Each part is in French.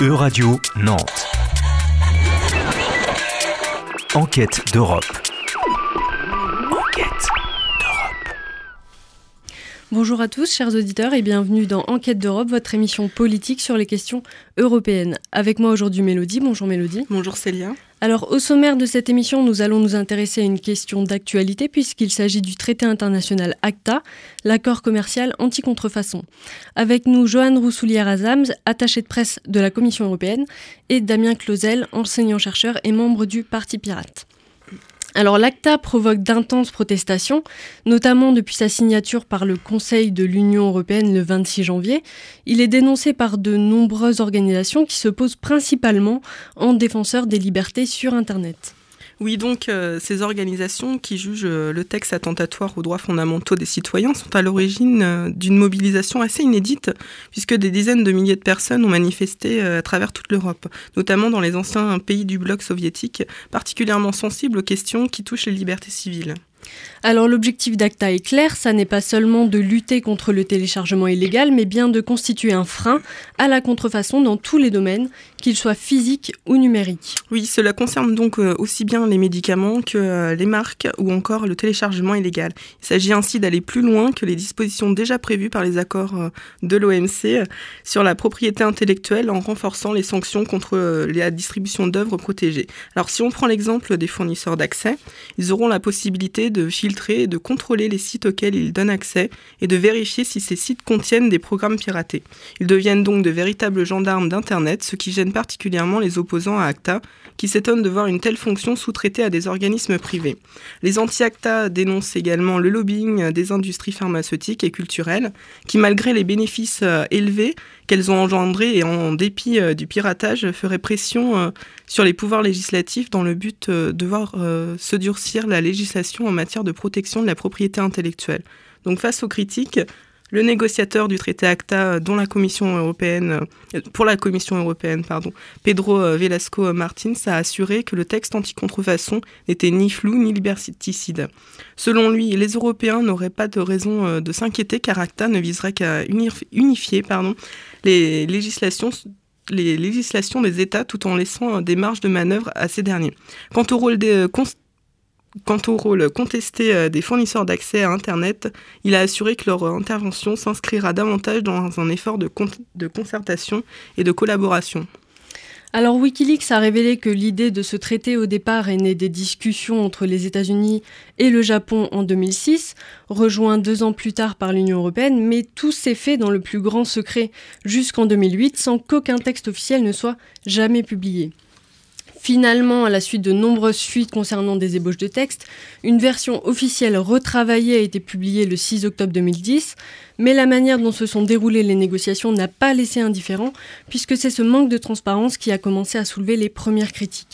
E-Radio Nantes. Enquête d'Europe. Bonjour à tous, chers auditeurs, et bienvenue dans Enquête d'Europe, votre émission politique sur les questions européennes. Avec moi aujourd'hui Mélodie. Bonjour Mélodie. Bonjour Célia. Alors, au sommaire de cette émission, nous allons nous intéresser à une question d'actualité puisqu'il s'agit du traité international ACTA, l'accord commercial anti-contrefaçon. Avec nous, Johan Roussoulière-Azams, attaché de presse de la Commission européenne, et Damien Clausel, enseignant-chercheur et membre du Parti Pirate. Alors l'ACTA provoque d'intenses protestations, notamment depuis sa signature par le Conseil de l'Union européenne le 26 janvier. Il est dénoncé par de nombreuses organisations qui se posent principalement en défenseurs des libertés sur Internet. Oui, donc ces organisations qui jugent le texte attentatoire aux droits fondamentaux des citoyens sont à l'origine d'une mobilisation assez inédite, puisque des dizaines de milliers de personnes ont manifesté à travers toute l'Europe, notamment dans les anciens pays du bloc soviétique, particulièrement sensibles aux questions qui touchent les libertés civiles. Alors l'objectif d'ACTA est clair, ça n'est pas seulement de lutter contre le téléchargement illégal, mais bien de constituer un frein à la contrefaçon dans tous les domaines, qu'ils soient physiques ou numériques. Oui, cela concerne donc aussi bien les médicaments que les marques ou encore le téléchargement illégal. Il s'agit ainsi d'aller plus loin que les dispositions déjà prévues par les accords de l'OMC sur la propriété intellectuelle en renforçant les sanctions contre la distribution d'œuvres protégées. Alors si on prend l'exemple des fournisseurs d'accès, ils auront la possibilité de filtrer et de contrôler les sites auxquels ils donnent accès et de vérifier si ces sites contiennent des programmes piratés. Ils deviennent donc de véritables gendarmes d'Internet, ce qui gêne particulièrement les opposants à ACTA, qui s'étonnent de voir une telle fonction sous-traitée à des organismes privés. Les anti-ACTA dénoncent également le lobbying des industries pharmaceutiques et culturelles, qui malgré les bénéfices élevés qu'elles ont engendrés et en dépit du piratage, feraient pression sur les pouvoirs législatifs dans le but de voir se durcir la législation en matière de protection de la propriété intellectuelle. Donc face aux critiques, le négociateur du traité ACTA pour la Commission européenne, Pedro Velasco Martins, a assuré que le texte anti-contrefaçon n'était ni flou ni liberticide. Selon lui, les Européens n'auraient pas de raison de s'inquiéter car ACTA ne viserait qu'à unifier les législations des États tout en laissant des marges de manœuvre à ces derniers. Quant au rôle contesté des fournisseurs d'accès à Internet, il a assuré que leur intervention s'inscrira davantage dans un effort de concertation et de collaboration. Alors Wikileaks a révélé que l'idée de ce traité au départ est née des discussions entre les États-Unis et le Japon en 2006, rejoint 2 ans plus tard par l'Union européenne, mais tout s'est fait dans le plus grand secret jusqu'en 2008 sans qu'aucun texte officiel ne soit jamais publié. Finalement, à la suite de nombreuses fuites concernant des ébauches de textes, une version officielle retravaillée a été publiée le 6 octobre 2010, mais la manière dont se sont déroulées les négociations n'a pas laissé indifférent, puisque c'est ce manque de transparence qui a commencé à soulever les premières critiques.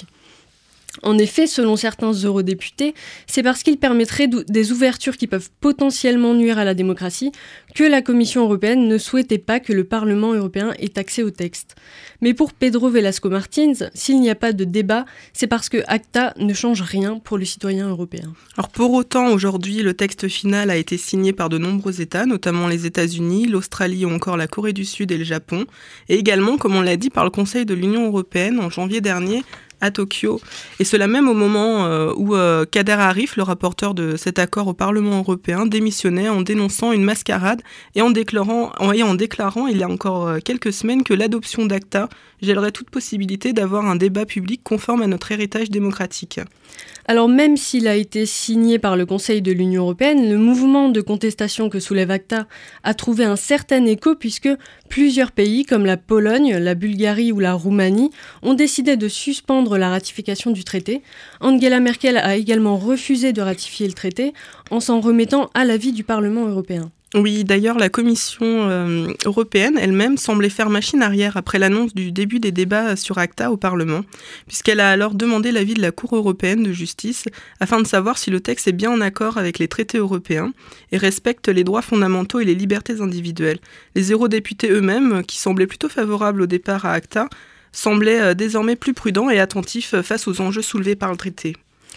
En effet, selon certains eurodéputés, c'est parce qu'il permettrait des ouvertures qui peuvent potentiellement nuire à la démocratie que la Commission européenne ne souhaitait pas que le Parlement européen ait accès au texte. Mais pour Pedro Velasco Martins, s'il n'y a pas de débat, c'est parce que ACTA ne change rien pour le citoyen européen. Alors pour autant, aujourd'hui, le texte final a été signé par de nombreux États, notamment les États-Unis, l'Australie ou encore la Corée du Sud et le Japon, et également, comme on l'a dit, par le Conseil de l'Union européenne en janvier dernier, à Tokyo. Et cela même au moment où Kader Arif, le rapporteur de cet accord au Parlement européen, démissionnait en dénonçant une mascarade et en déclarant il y a encore quelques semaines que l'adoption d'ACTA gèlerait toute possibilité d'avoir un débat public conforme à notre héritage démocratique. Alors même s'il a été signé par le Conseil de l'Union européenne, le mouvement de contestation que soulève ACTA a trouvé un certain écho puisque plusieurs pays comme la Pologne, la Bulgarie ou la Roumanie ont décidé de suspendre la ratification du traité. Angela Merkel a également refusé de ratifier le traité en s'en remettant à l'avis du Parlement européen. Oui, d'ailleurs, la Commission européenne elle-même semblait faire machine arrière après l'annonce du début des débats sur ACTA au Parlement, puisqu'elle a alors demandé l'avis de la Cour européenne de justice afin de savoir si le texte est bien en accord avec les traités européens et respecte les droits fondamentaux et les libertés individuelles. Les eurodéputés eux-mêmes, qui semblaient plutôt favorables au départ à ACTA, semblaient désormais plus prudents et attentifs face aux enjeux soulevés par le traité.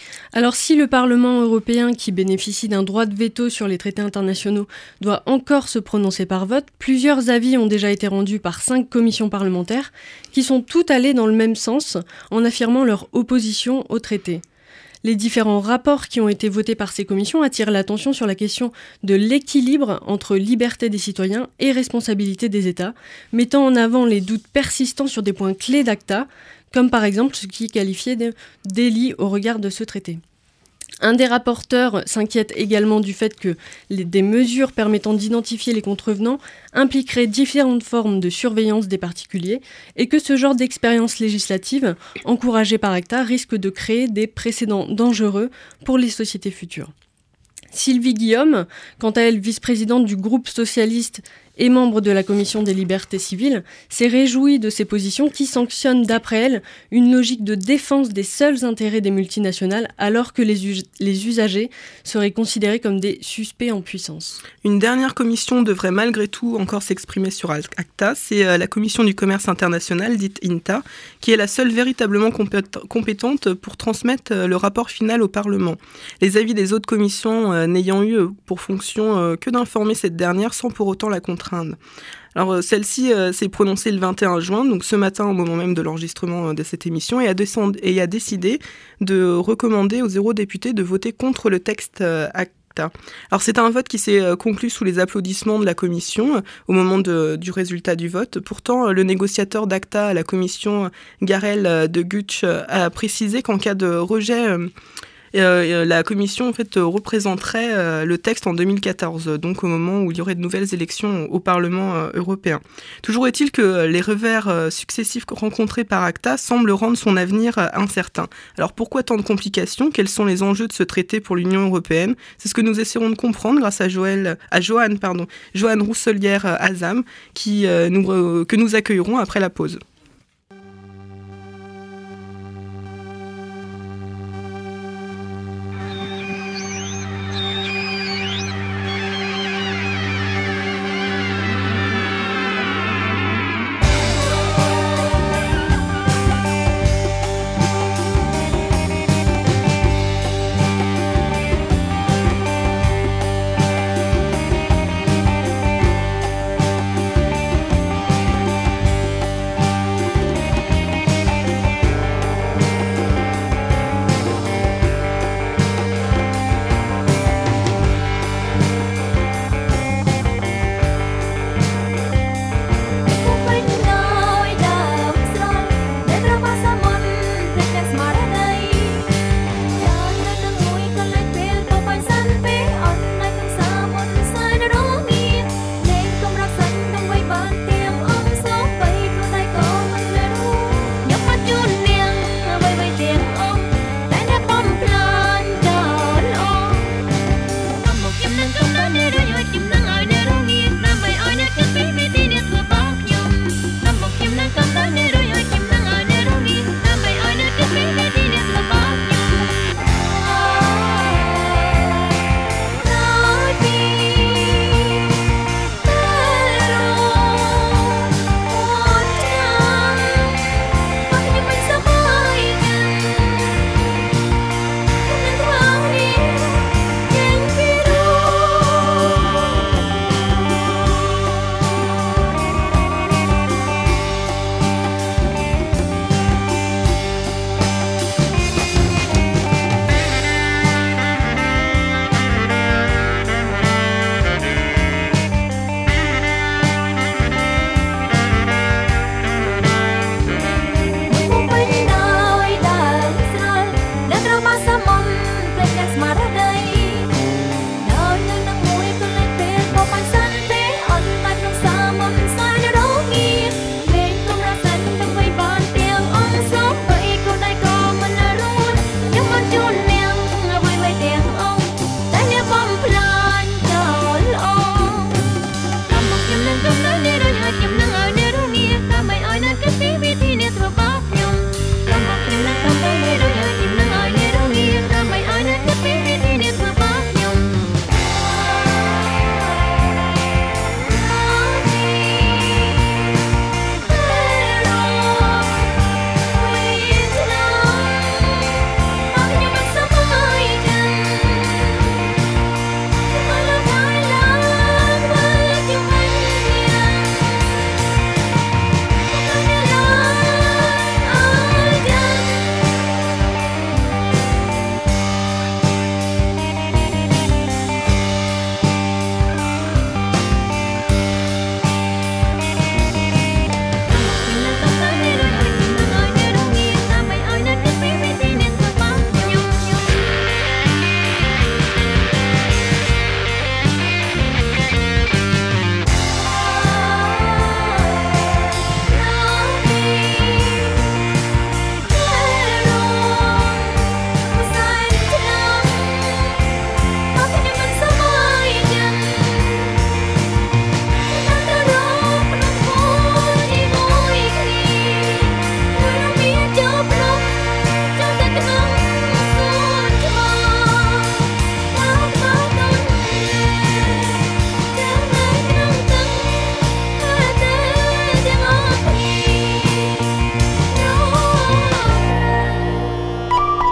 Alors si le Parlement européen, qui bénéficie d'un droit de veto sur les traités internationaux, doit encore se prononcer par vote, plusieurs avis ont déjà été rendus par 5 commissions parlementaires qui sont toutes allées dans le même sens en affirmant leur opposition au traité. Les différents rapports qui ont été votés par ces commissions attirent l'attention sur la question de l'équilibre entre liberté des citoyens et responsabilité des États, mettant en avant les doutes persistants sur des points clés d'ACTA, comme par exemple ce qui est qualifié de délit au regard de ce traité. Un des rapporteurs s'inquiète également du fait que des mesures permettant d'identifier les contrevenants impliqueraient différentes formes de surveillance des particuliers et que ce genre d'expérience législative, encouragée par ACTA, risque de créer des précédents dangereux pour les sociétés futures. Sylvie Guillaume, quant à elle vice-présidente du groupe socialiste et membre de la commission des libertés civiles, s'est réjouie de ces positions qui sanctionnent, d'après elle, une logique de défense des seuls intérêts des multinationales alors que les usagers seraient considérés comme des suspects en puissance. Une dernière commission devrait malgré tout encore s'exprimer sur ACTA, c'est la commission du commerce international, dite INTA, qui est la seule véritablement compétente pour transmettre le rapport final au Parlement. Les avis des autres commissions n'ayant eu pour fonction que d'informer cette dernière sans pour autant la contraindre. Alors celle-ci s'est prononcée le 21 juin, donc ce matin au moment même de l'enregistrement de cette émission, et a décidé de recommander aux eurodéputés de voter contre le texte ACTA. Alors c'est un vote qui s'est conclu sous les applaudissements de la commission au moment du résultat du vote. Pourtant, le négociateur d'ACTA à la commission, Garel de Gucht, a précisé qu'en cas de rejet, la commission en fait représenterait le texte en 2014, donc au moment où il y aurait de nouvelles élections au Parlement européen. Toujours est-il que les revers successifs rencontrés par ACTA semblent rendre son avenir incertain. Alors pourquoi tant de complications ? Quels sont les enjeux de ce traité pour l'Union européenne ? C'est ce que nous essaierons de comprendre grâce à Joanne Rousselière-Azam, que nous accueillerons après la pause.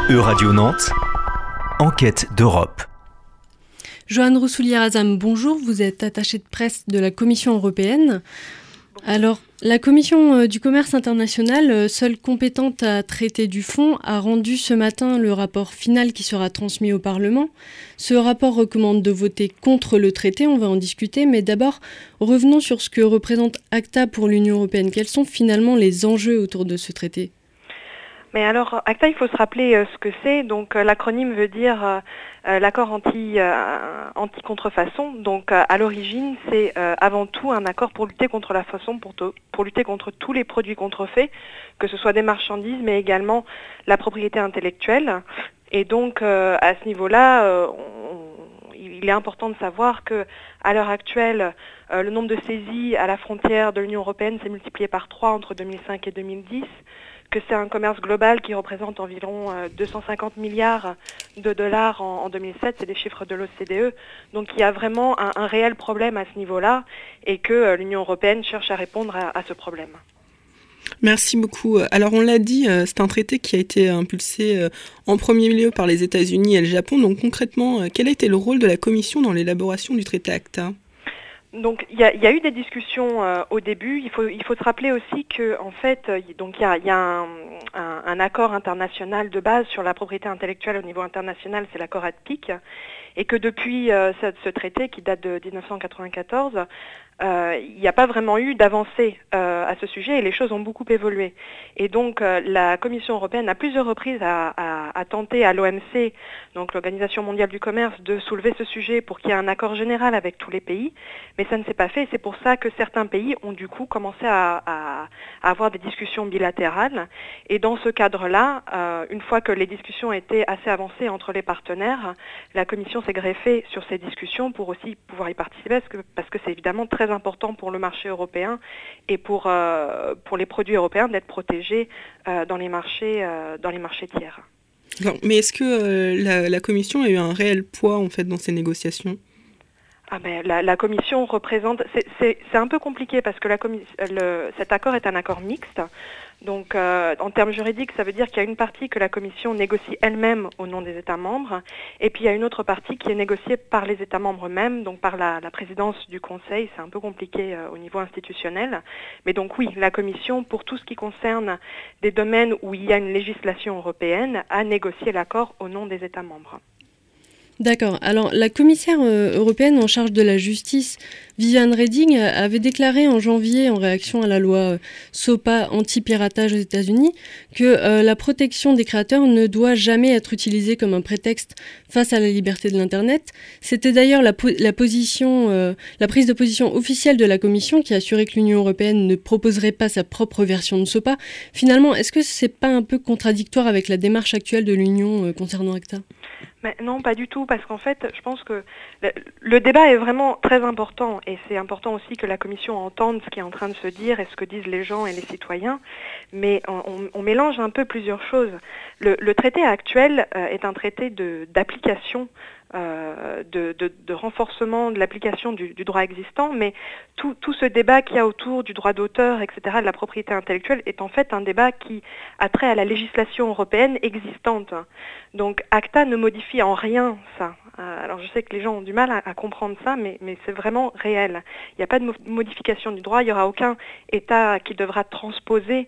E-Radio Nantes, enquête d'Europe. Joanne Roussoulière-Azam, bonjour, vous êtes attachée de presse de la Commission européenne. Alors, la Commission du commerce international, seule compétente à traiter du fond, a rendu ce matin le rapport final qui sera transmis au Parlement. Ce rapport recommande de voter contre le traité, on va en discuter, mais d'abord, revenons sur ce que représente ACTA pour l'Union européenne. Quels sont finalement les enjeux autour de ce traité ? Mais alors, ACTA, il faut se rappeler ce que c'est. Donc, l'acronyme veut dire l'accord anti-contrefaçon. Donc, à l'origine, c'est avant tout un accord pour lutter contre la façon, pour lutter contre tous les produits contrefaits, que ce soit des marchandises, mais également la propriété intellectuelle. Et donc, à ce niveau-là, il est important de savoir que, à l'heure actuelle, le nombre de saisies à la frontière de l'Union européenne s'est multiplié par 3 entre 2005 et 2010. Que c'est un commerce global qui représente environ 250 milliards de dollars en 2007, c'est des chiffres de l'OCDE. Donc il y a vraiment un réel problème à ce niveau-là et que l'Union européenne cherche à répondre à ce problème. Merci beaucoup. Alors on l'a dit, c'est un traité qui a été impulsé en premier lieu par les États-Unis et le Japon. Donc concrètement, quel a été le rôle de la Commission dans l'élaboration du traité ACTA ? Donc il y a eu des discussions au début. Il faut se rappeler aussi que en fait, donc il y a un accord international de base sur la propriété intellectuelle au niveau international, c'est l'accord ADPIC, et que depuis ce traité qui date de 1994, il n'y a pas vraiment eu d'avancée à ce sujet et les choses ont beaucoup évolué. Et donc la Commission européenne à plusieurs reprises a tenté à l'OMC, donc l'Organisation mondiale du commerce, de soulever ce sujet pour qu'il y ait un accord général avec tous les pays, mais ça ne s'est pas fait. C'est pour ça que certains pays ont du coup commencé à avoir des discussions bilatérales. Et dans ce cadre-là, une fois que les discussions étaient assez avancées entre les partenaires, la Commission s'est greffée sur ces discussions pour aussi pouvoir y participer, parce que c'est évidemment très important pour le marché européen et pour les produits européens d'être protégés dans les marchés tiers. Alors, mais est-ce que la Commission a eu un réel poids en fait dans ces négociations ? La Commission représente... C'est un peu compliqué parce que cet accord est un accord mixte. Donc, en termes juridiques, ça veut dire qu'il y a une partie que la Commission négocie elle-même au nom des États membres, et puis il y a une autre partie qui est négociée par les États membres eux-mêmes, donc par la présidence du Conseil. C'est un peu compliqué au niveau institutionnel. Mais donc oui, la Commission, pour tout ce qui concerne des domaines où il y a une législation européenne, a négocié l'accord au nom des États membres. D'accord. Alors, la commissaire européenne en charge de la justice, Viviane Reding, avait déclaré en janvier, en réaction à la loi SOPA anti-piratage aux États-Unis, que la protection des créateurs ne doit jamais être utilisée comme un prétexte face à la liberté de l'Internet. C'était d'ailleurs la prise de position officielle de la Commission qui assurait que l'Union européenne ne proposerait pas sa propre version de SOPA. Finalement, est-ce que c'est pas un peu contradictoire avec la démarche actuelle de l'Union concernant ACTA ? Mais non, pas du tout, parce qu'en fait, je pense que le débat est vraiment très important, et c'est important aussi que la Commission entende ce qui est en train de se dire et ce que disent les gens et les citoyens, mais on mélange un peu plusieurs choses. Le traité actuel est un traité d'application, de renforcement de l'application du droit existant, mais tout ce débat qu'il y a autour du droit d'auteur, etc., de la propriété intellectuelle, est en fait un débat qui a trait à la législation européenne existante. Donc ACTA ne modifie en rien ça. Alors je sais que les gens ont du mal à comprendre ça, mais c'est vraiment réel. Il n'y a pas de modification du droit, il n'y aura aucun État qui devra transposer,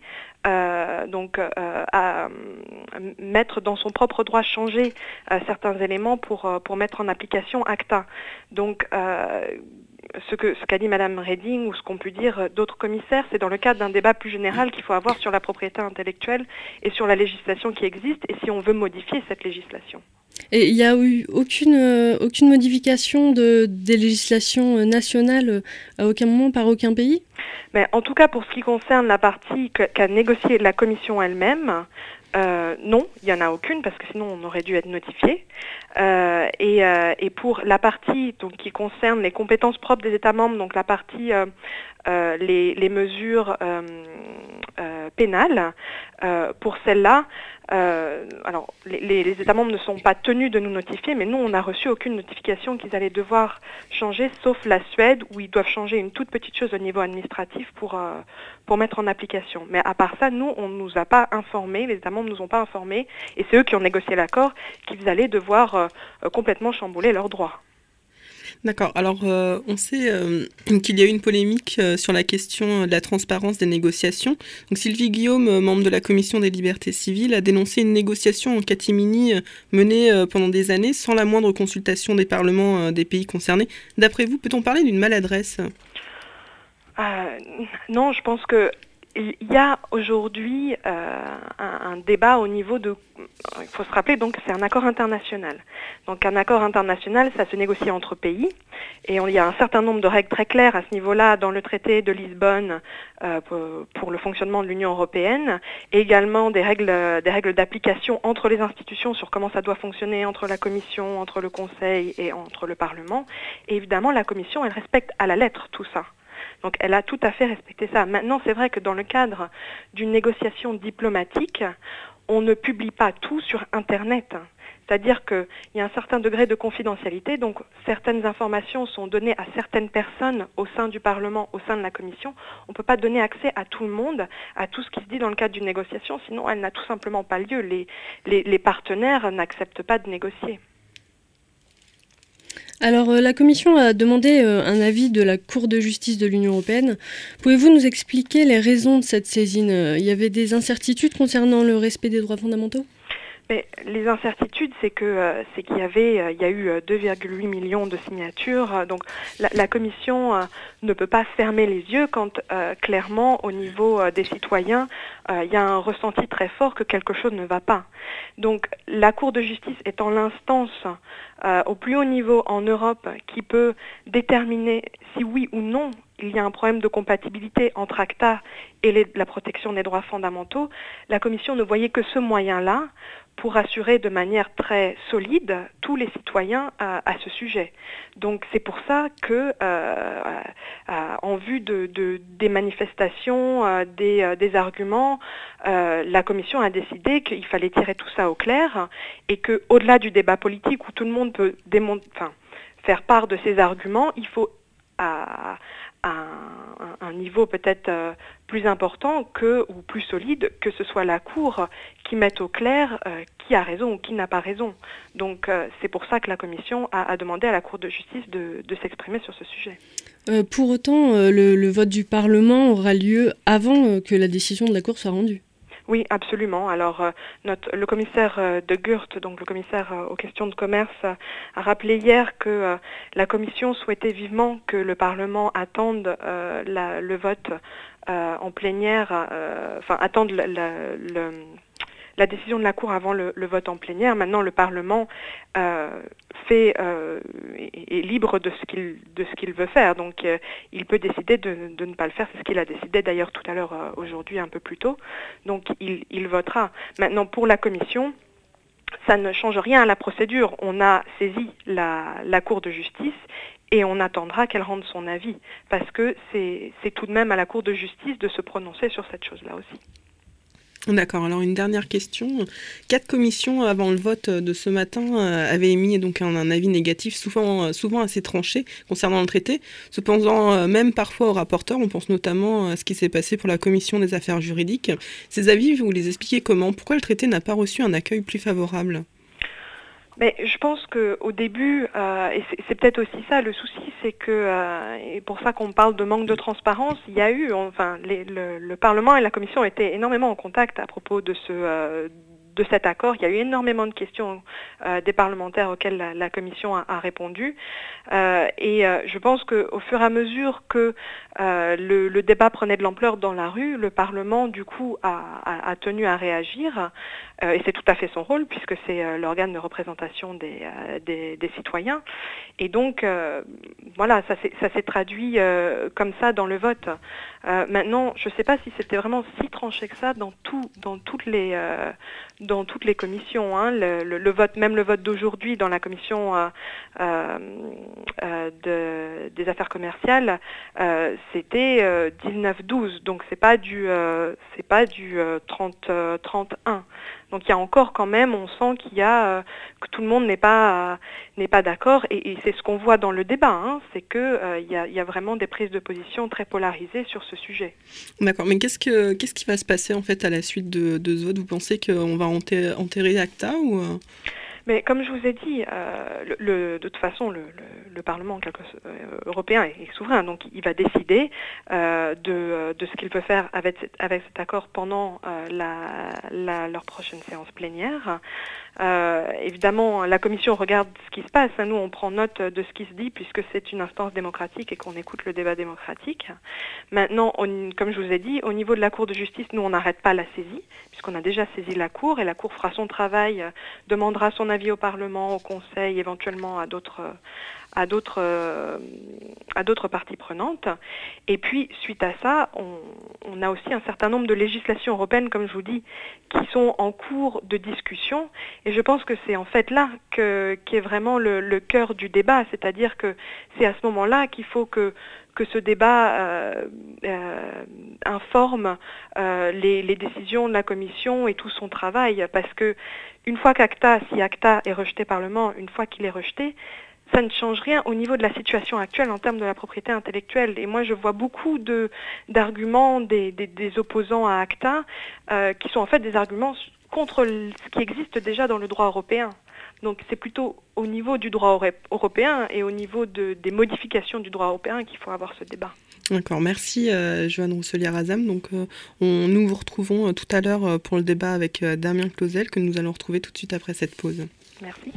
à mettre dans son propre droit, changer certains éléments pour mettre en application ACTA. Donc ce qu'a dit Madame Reding ou ce qu'ont pu dire d'autres commissaires, c'est dans le cadre d'un débat plus général qu'il faut avoir sur la propriété intellectuelle et sur la législation qui existe et si on veut modifier cette législation. Et il n'y a eu aucune modification des législations nationales à aucun moment par aucun pays ? Mais en tout cas, pour ce qui concerne la partie qu'a négociée la Commission elle-même, non, il n'y en a aucune parce que sinon on aurait dû être notifié. Et pour la partie donc, qui concerne les compétences propres des États membres, donc la partie les mesures pénale. Pour celle-là, alors les États membres ne sont pas tenus de nous notifier, mais nous, on n'a reçu aucune notification qu'ils allaient devoir changer, sauf la Suède, où ils doivent changer une toute petite chose au niveau administratif pour mettre en application. Mais à part ça, nous, on ne nous a pas informés, les États membres ne nous ont pas informés, et c'est eux qui ont négocié l'accord, qu'ils allaient devoir complètement chambouler leurs droits. D'accord. Alors, on sait qu'il y a eu une polémique sur la question de la transparence des négociations. Donc, Sylvie Guillaume, membre de la Commission des libertés civiles, a dénoncé une négociation en catimini menée pendant des années sans la moindre consultation des parlements des pays concernés. D'après vous, peut-on parler d'une maladresse ? Non, je pense que il y a aujourd'hui un débat au niveau de... Il faut se rappeler, donc, c'est un accord international. Donc, un accord international, ça se négocie entre pays. Et il y a un certain nombre de règles très claires à ce niveau-là dans le traité de Lisbonne pour le fonctionnement de l'Union européenne. Et également des règles d'application entre les institutions sur comment ça doit fonctionner entre la Commission, entre le Conseil et entre le Parlement. Et évidemment, la Commission, elle respecte à la lettre tout ça. Donc elle a tout à fait respecté ça. Maintenant, c'est vrai que dans le cadre d'une négociation diplomatique, on ne publie pas tout sur Internet. C'est-à-dire qu'il y a un certain degré de confidentialité, donc certaines informations sont données à certaines personnes au sein du Parlement, au sein de la Commission. On ne peut pas donner accès à tout le monde, à tout ce qui se dit dans le cadre d'une négociation, sinon elle n'a tout simplement pas lieu. Les partenaires n'acceptent pas de négocier. Alors, la Commission a demandé un avis de la Cour de justice de l'Union européenne. Pouvez-vous nous expliquer les raisons de cette saisine ? Il y avait des incertitudes concernant le respect des droits fondamentaux ? Mais les incertitudes, c'est qu'il y a eu 2,8 millions de signatures. Donc la Commission ne peut pas fermer les yeux quand clairement au niveau des citoyens, il y a un ressenti très fort que quelque chose ne va pas. Donc la Cour de justice étant l'instance au plus haut niveau en Europe qui peut déterminer si oui ou non il y a un problème de compatibilité entre ACTA et la protection des droits fondamentaux, la Commission ne voyait que ce moyen-là pour assurer de manière très solide tous les citoyens à ce sujet. Donc c'est pour ça que, en vue des manifestations, des arguments, la Commission a décidé qu'il fallait tirer tout ça au clair et qu'au-delà du débat politique où tout le monde peut faire part de ses arguments, il faut à un niveau peut-être plus important ou plus solide, que ce soit la Cour qui mette au clair qui a raison ou qui n'a pas raison. Donc c'est pour ça que la Commission a demandé à la Cour de justice de s'exprimer sur ce sujet. Pour autant, le vote du Parlement aura lieu avant que la décision de la Cour soit rendue. Oui, absolument. Alors, le commissaire de Gucht, donc le commissaire aux questions de commerce, a rappelé hier que la Commission souhaitait vivement que le Parlement attende le vote en plénière, attende la décision de la Cour avant le vote en plénière. Maintenant, le Parlement est libre de ce qu'il veut faire. Donc, il peut décider de ne pas le faire. C'est ce qu'il a décidé d'ailleurs tout à l'heure, aujourd'hui, un peu plus tôt. Donc, il votera. Maintenant, pour la Commission, ça ne change rien à la procédure. On a saisi la Cour de justice et on attendra qu'elle rende son avis. Parce que c'est tout de même à la Cour de justice de se prononcer sur cette chose-là aussi. D'accord, alors une dernière question. 4 commissions avant le vote de ce matin avaient émis donc un avis négatif souvent assez tranché concernant le traité. Cependant, même parfois aux rapporteurs, on pense notamment à ce qui s'est passé pour la commission des affaires juridiques. Ces avis, vous les expliquez comment ? Pourquoi le traité n'a pas reçu un accueil plus favorable ? Mais je pense qu'au début, et c'est peut-être aussi ça, le souci, c'est que, et pour ça qu'on parle de manque de transparence, il y a eu, le Parlement et la Commission étaient énormément en contact à propos de cet accord. Il y a eu énormément de questions des parlementaires auxquelles la Commission a répondu. Et je pense qu'au fur et à mesure que le débat prenait de l'ampleur dans la rue, le Parlement, du coup, a tenu à réagir. Et c'est tout à fait son rôle, puisque c'est l'organe de représentation des citoyens. Et donc, voilà, ça s'est traduit comme ça dans le vote. Maintenant, je ne sais pas si c'était vraiment si tranché que ça dans toutes les dans toutes les commissions. Hein. Le vote, même le vote d'aujourd'hui dans la commission des affaires commerciales, c'était 19-12. Donc c'est pas du 30-31. Donc il y a encore quand même, on sent qu'il y a que tout le monde n'est pas d'accord et c'est ce qu'on voit dans le débat, hein, c'est que il y a vraiment des prises de position très polarisées sur ce sujet. D'accord, mais qu'est-ce qui va se passer en fait à la suite de ce vote ? Vous pensez qu'on va enterrer ACTA ou Mais comme je vous ai dit, de toute façon, le Parlement européen est souverain, donc il va décider de ce qu'il peut faire avec cet accord pendant leur prochaine séance plénière. Évidemment, la Commission regarde ce qui se passe. Nous, on prend note de ce qui se dit puisque c'est une instance démocratique et qu'on écoute le débat démocratique. Maintenant, comme je vous ai dit, au niveau de la Cour de justice, nous, on n'arrête pas la saisie puisqu'on a déjà saisi la Cour et la Cour fera son travail, demandera son avis au Parlement, au Conseil, éventuellement à d'autres parties prenantes. Et puis, suite à ça, on a aussi un certain nombre de législations européennes, comme je vous dis, qui sont en cours de discussion. Et je pense que c'est en fait là qu'est vraiment le cœur du débat. C'est-à-dire que c'est à ce moment-là qu'il faut que ce débat informe les décisions de la Commission et tout son travail. Parce que une fois si ACTA est rejeté par le Parlement, une fois qu'il est rejeté, ça ne change rien au niveau de la situation actuelle en termes de la propriété intellectuelle. Et moi, je vois beaucoup d'arguments des opposants à ACTA qui sont en fait des arguments contre ce qui existe déjà dans le droit européen. Donc c'est plutôt au niveau du droit européen et au niveau des modifications du droit européen qu'il faut avoir ce débat. D'accord, merci Joanne Rousselier-Razam. Donc nous vous retrouvons tout à l'heure pour le débat avec Damien Clausel que nous allons retrouver tout de suite après cette pause. Merci.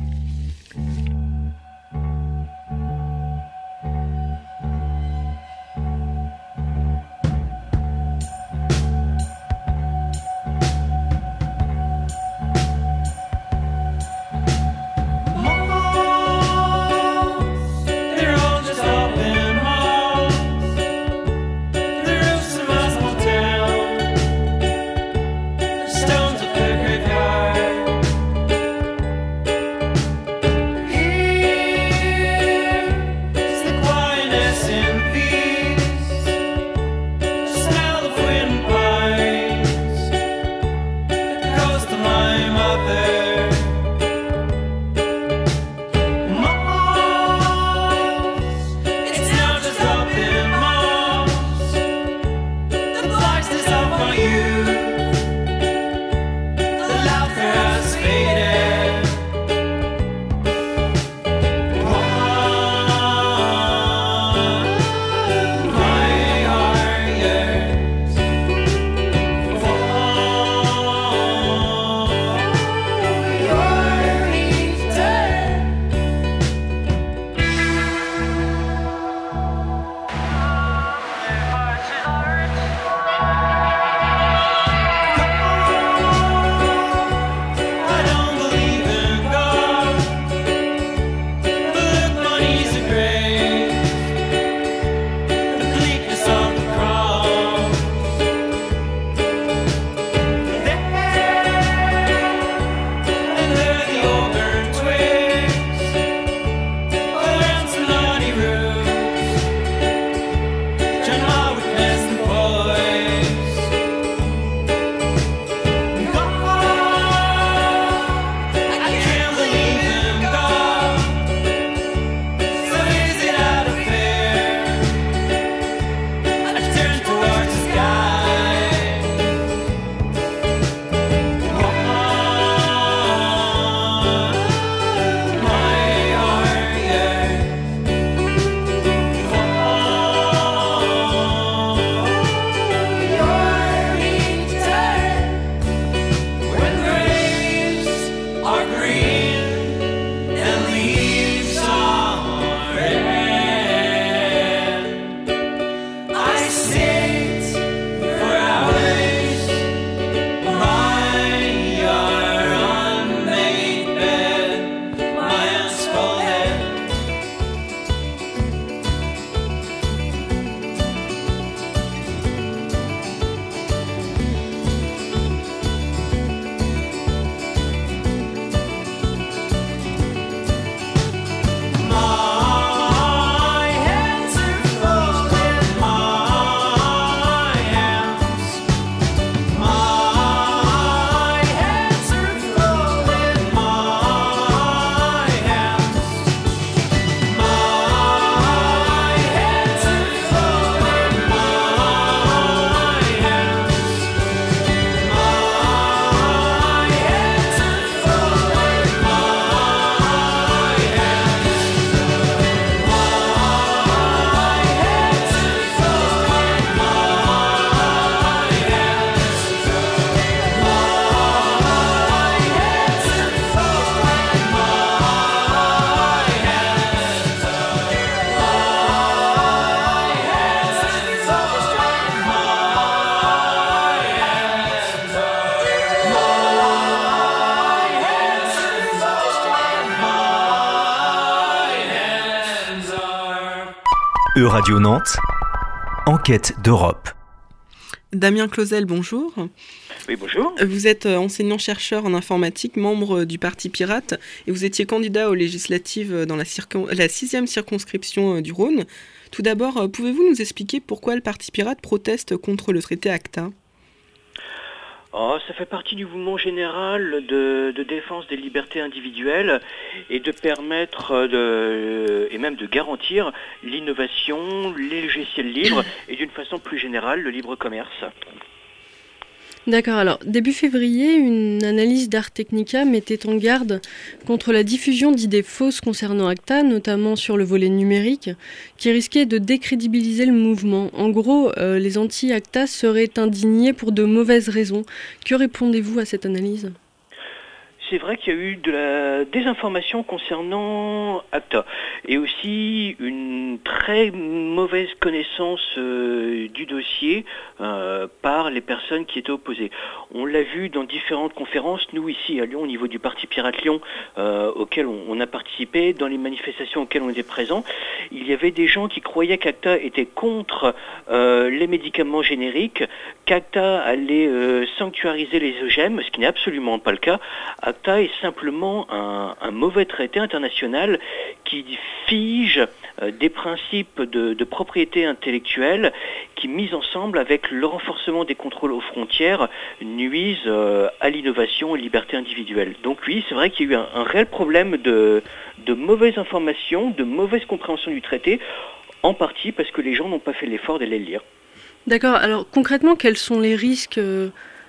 E-Radio Nantes, enquête d'Europe. Damien Clausel, bonjour. Oui, bonjour. Vous êtes enseignant-chercheur en informatique, membre du Parti Pirate, et vous étiez candidat aux législatives dans la 6e circonscription du Rhône. Tout d'abord, pouvez-vous nous expliquer pourquoi le Parti Pirate proteste contre le traité ACTA ? Ça fait partie du mouvement général de défense des libertés individuelles et de permettre et même de garantir l'innovation, les logiciels libres et d'une façon plus générale le libre commerce. D'accord, alors début février, une analyse d'Ars Technica mettait en garde contre la diffusion d'idées fausses concernant ACTA, notamment sur le volet numérique, qui risquait de décrédibiliser le mouvement. En gros, les anti-ACTA seraient indignés pour de mauvaises raisons. Que répondez-vous à cette analyse ? C'est vrai qu'il y a eu de la désinformation concernant ACTA et aussi une très mauvaise connaissance du dossier par les personnes qui étaient opposées. On l'a vu dans différentes conférences, nous ici à Lyon, au niveau du Parti Pirate Lyon, auquel on a participé, dans les manifestations auxquelles on était présents, il y avait des gens qui croyaient qu'ACTA était contre les médicaments génériques, qu'ACTA allait sanctuariser les OGM, ce qui n'est absolument pas le cas. ACTA est simplement un mauvais traité international qui fige des principes de propriété intellectuelle qui, mis ensemble avec le renforcement des contrôles aux frontières, nuisent à l'innovation et liberté individuelle. Donc oui, c'est vrai qu'il y a eu un réel problème de mauvaise information, de mauvaise compréhension du traité, en partie parce que les gens n'ont pas fait l'effort d'aller le lire. D'accord, alors concrètement, quels sont les risques d'ACTA ?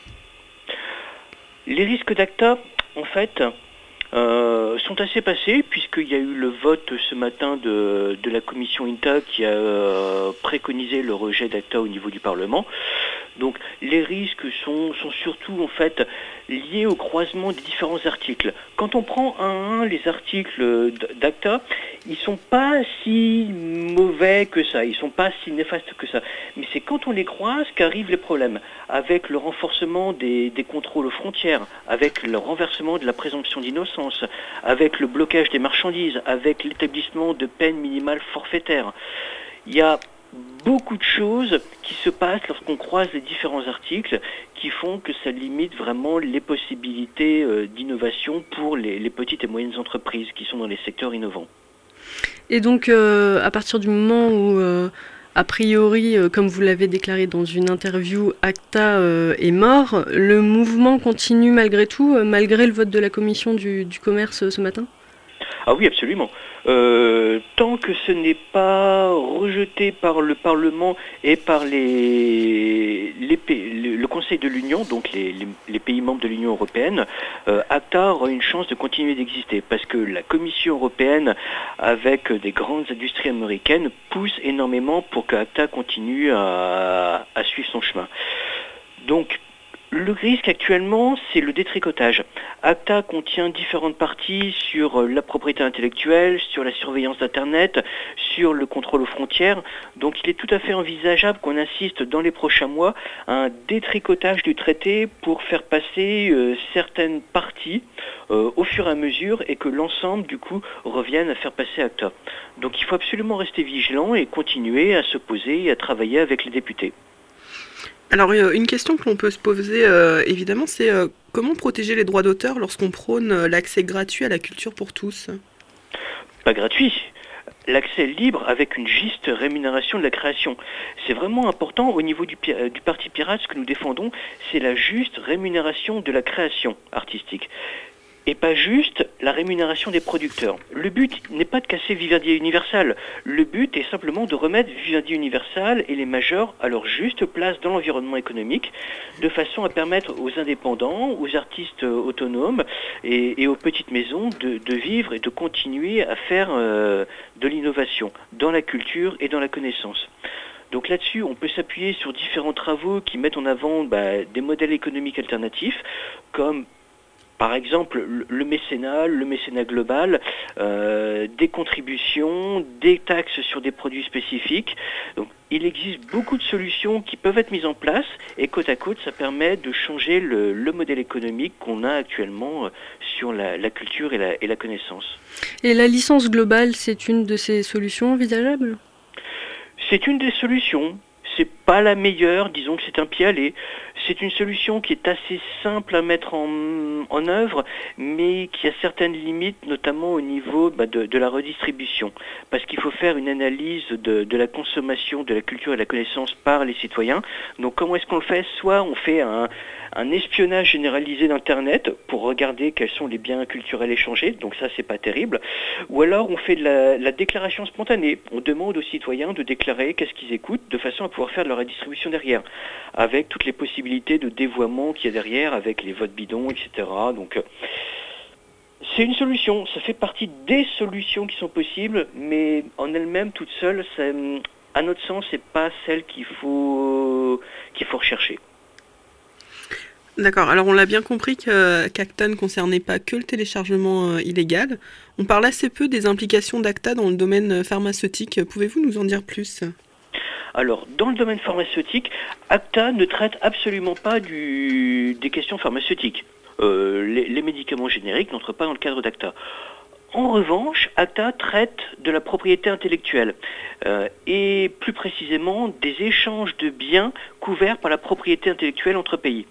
Les risques d'ACTA, en fait, sont assez passés, puisqu'il y a eu le vote ce matin de la commission INTA qui a préconisé le rejet d'ACTA au niveau du Parlement. Donc les risques sont surtout en fait liés au croisement des différents articles. Quand on prend un à un les articles d'ACTA, ils sont pas si mauvais que ça, ils sont pas si néfastes que ça. Mais c'est quand on les croise qu'arrivent les problèmes, avec le renforcement des contrôles aux frontières, avec le renversement de la présomption d'innocence, avec le blocage des marchandises, avec l'établissement de peines minimales forfaitaires. Il y a beaucoup de choses qui se passent lorsqu'on croise les différents articles qui font que ça limite vraiment les possibilités d'innovation pour les petites et moyennes entreprises qui sont dans les secteurs innovants. Et donc, à partir du moment où, a priori, comme vous l'avez déclaré dans une interview, ACTA est mort, le mouvement continue malgré tout, malgré le vote de la commission du commerce ce matin ? Ah oui, absolument. Tant que ce n'est pas rejeté par le Parlement et par le Conseil de l'Union, donc les pays membres de l'Union européenne, ACTA aura une chance de continuer d'exister parce que la Commission européenne, avec des grandes industries américaines, pousse énormément pour que ACTA continue à suivre son chemin. Donc, le risque actuellement, c'est le détricotage. ACTA contient différentes parties sur la propriété intellectuelle, sur la surveillance d'Internet, sur le contrôle aux frontières. Donc il est tout à fait envisageable qu'on assiste dans les prochains mois à un détricotage du traité pour faire passer certaines parties au fur et à mesure et que l'ensemble, du coup, revienne à faire passer ACTA. Donc il faut absolument rester vigilant et continuer à se poser et à travailler avec les députés. Alors, une question que l'on peut se poser, évidemment, c'est comment protéger les droits d'auteur lorsqu'on prône l'accès gratuit à la culture pour tous ? Pas gratuit. L'accès libre avec une juste rémunération de la création. C'est vraiment important au niveau du Parti Pirate, ce que nous défendons, c'est la juste rémunération de la création artistique. Et pas juste la rémunération des producteurs. Le but n'est pas de casser Vivendi et Universal. Le but est simplement de remettre Vivendi, Universal et les majors à leur juste place dans l'environnement économique, de façon à permettre aux indépendants, aux artistes autonomes et aux petites maisons de vivre et de continuer à faire de l'innovation dans la culture et dans la connaissance. Donc là-dessus, on peut s'appuyer sur différents travaux qui mettent en avant des modèles économiques alternatifs, comme par exemple, le mécénat global, des contributions, des taxes sur des produits spécifiques. Donc, il existe beaucoup de solutions qui peuvent être mises en place et côte à côte, ça permet de changer le modèle économique qu'on a actuellement sur la culture et la connaissance. Et la licence globale, c'est une de ces solutions envisageables ? C'est une des solutions. C'est pas la meilleure, disons que c'est un pied-aller. C'est une solution qui est assez simple à mettre en œuvre, mais qui a certaines limites, notamment au niveau de la redistribution. Parce qu'il faut faire une analyse de la consommation, de la culture et de la connaissance par les citoyens. Donc comment est-ce qu'on le fait ? Soit on fait un espionnage généralisé d'Internet pour regarder quels sont les biens culturels échangés, donc ça c'est pas terrible. Ou alors on fait de la déclaration spontanée. On demande aux citoyens de déclarer qu'est-ce qu'ils écoutent, de façon à pouvoir faire de la redistribution derrière, avec toutes les possibilités de dévoiement qu'il y a derrière, avec les votes bidons, etc. Donc c'est une solution, ça fait partie des solutions qui sont possibles, mais en elle-même, toute seule, à notre sens, c'est pas celle qu'il faut rechercher. D'accord, alors on l'a bien compris qu'ACTA ne concernait pas que le téléchargement illégal. On parle assez peu des implications d'ACTA dans le domaine pharmaceutique. Pouvez-vous nous en dire plus ? Alors, dans le domaine pharmaceutique, ACTA ne traite absolument pas des questions pharmaceutiques. Les médicaments génériques n'entrent pas dans le cadre d'ACTA. En revanche, ACTA traite de la propriété intellectuelle et plus précisément des échanges de biens couverts par la propriété intellectuelle entre pays.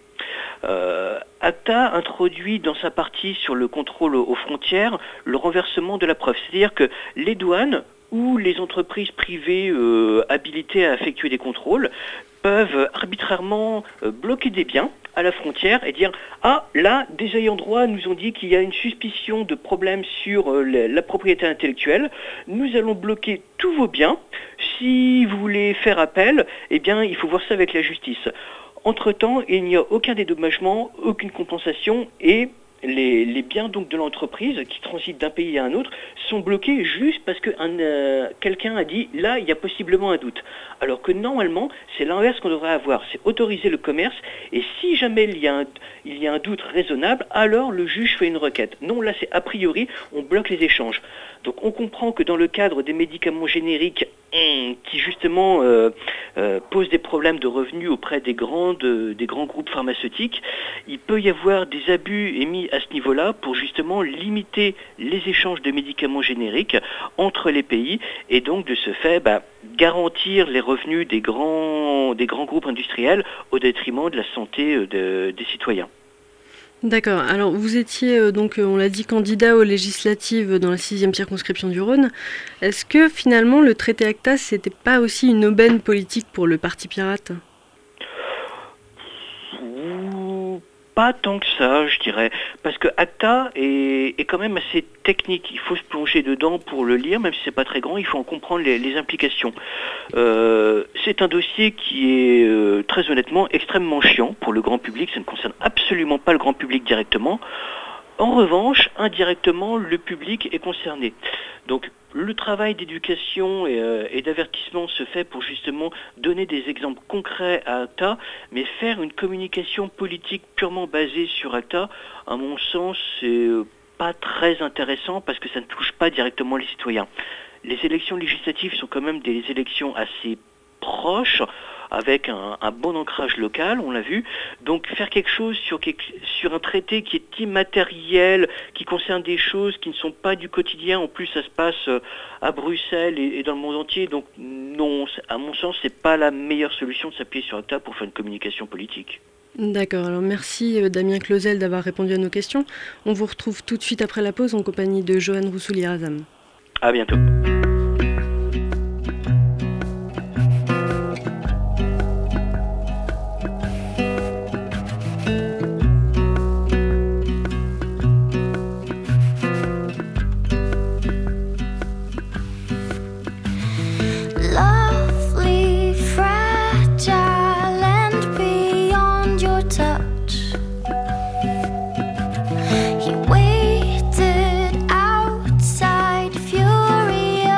ACTA introduit dans sa partie sur le contrôle aux frontières le renversement de la preuve. C'est-à-dire que les douanes ou les entreprises privées habilitées à effectuer des contrôles peuvent arbitrairement bloquer des biens à la frontière et dire « Ah, là, des ayants droit nous ont dit qu'il y a une suspicion de problème sur la propriété intellectuelle. Nous allons bloquer tous vos biens. Si vous voulez faire appel, eh bien, il faut voir ça avec la justice. » Entre-temps, il n'y a aucun dédommagement, aucune compensation et les biens donc de l'entreprise qui transitent d'un pays à un autre sont bloqués juste parce que quelqu'un a dit là il y a possiblement un doute. Alors que normalement c'est l'inverse qu'on devrait avoir, c'est autoriser le commerce et si jamais il y a un doute raisonnable, alors le juge fait une requête. Non, là c'est a priori, on bloque les échanges. Donc on comprend que dans le cadre des médicaments génériques qui justement posent des problèmes de revenus auprès des grands groupes pharmaceutiques, il peut y avoir des abus émis à ce niveau-là pour justement limiter les échanges de médicaments génériques entre les pays et donc de ce fait garantir les revenus des grands groupes industriels au détriment de la santé des citoyens. D'accord. Alors, vous étiez, donc, on l'a dit, candidat aux législatives dans la 6e circonscription du Rhône. Est-ce que, finalement, le traité ACTA, c'était pas aussi une aubaine politique pour le Parti pirate ? Pas tant que ça, je dirais, parce que ACTA est quand même assez technique. Il faut se plonger dedans pour le lire, même si c'est pas très grand, il faut en comprendre les implications. C'est un dossier qui est très honnêtement extrêmement chiant pour le grand public, ça ne concerne absolument pas le grand public directement. En revanche, indirectement, le public est concerné. Donc, le travail d'éducation et d'avertissement se fait pour justement donner des exemples concrets à ACTA, mais faire une communication politique purement basée sur ACTA, à mon sens, c'est pas très intéressant parce que ça ne touche pas directement les citoyens. Les élections législatives sont quand même des élections assez proches, avec un bon ancrage local, on l'a vu. Donc faire quelque chose sur un traité qui est immatériel, qui concerne des choses qui ne sont pas du quotidien, en plus ça se passe à Bruxelles et dans le monde entier, donc non, à mon sens, c'est pas la meilleure solution de s'appuyer sur ACTA pour faire une communication politique. D'accord, alors merci Damien Clausel d'avoir répondu à nos questions. On vous retrouve tout de suite après la pause en compagnie de Johan Roussouli-Razam. À bientôt. He waited outside, furious.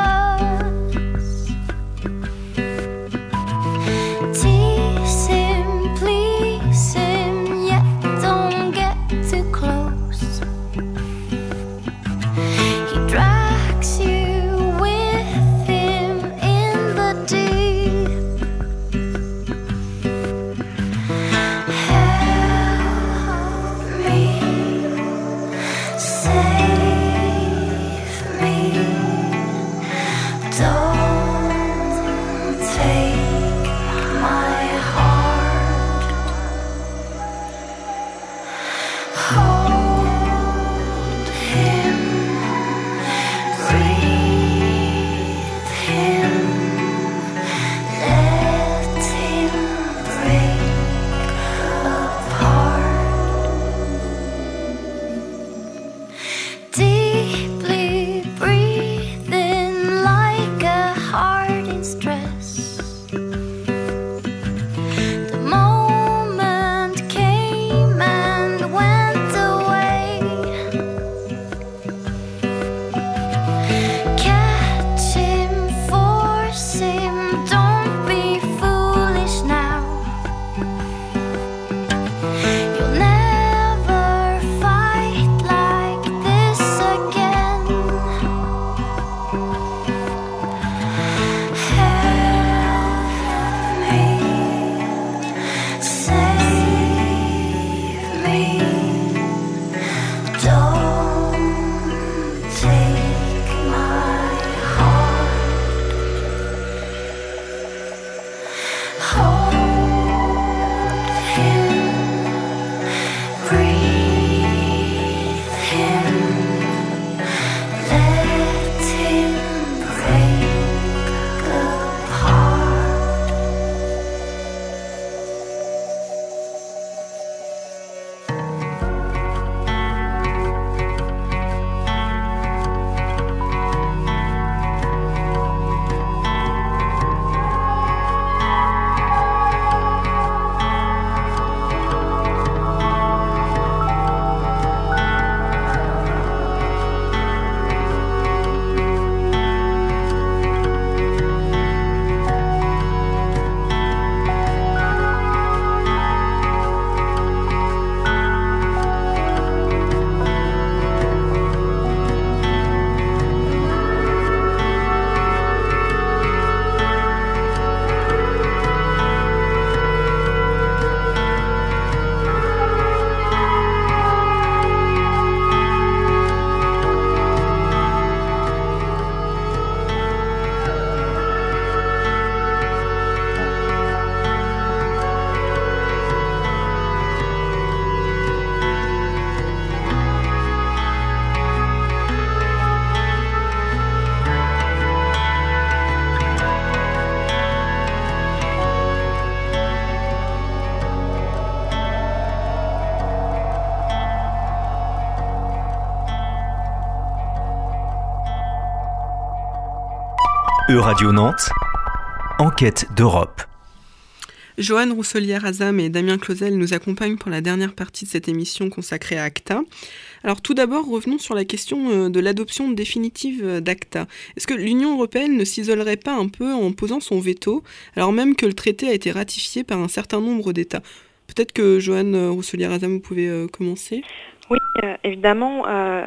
Euradio Nantes, enquête d'Europe. Joanne Rousselière-Azam et Damien Clausel nous accompagnent pour la dernière partie de cette émission consacrée à ACTA. Alors tout d'abord, revenons sur la question de l'adoption définitive d'ACTA. Est-ce que l'Union européenne ne s'isolerait pas un peu en posant son veto, alors même que le traité a été ratifié par un certain nombre d'États ? Peut-être que Joanne Rousselière-Azam, vous pouvez commencer ? Oui, évidemment,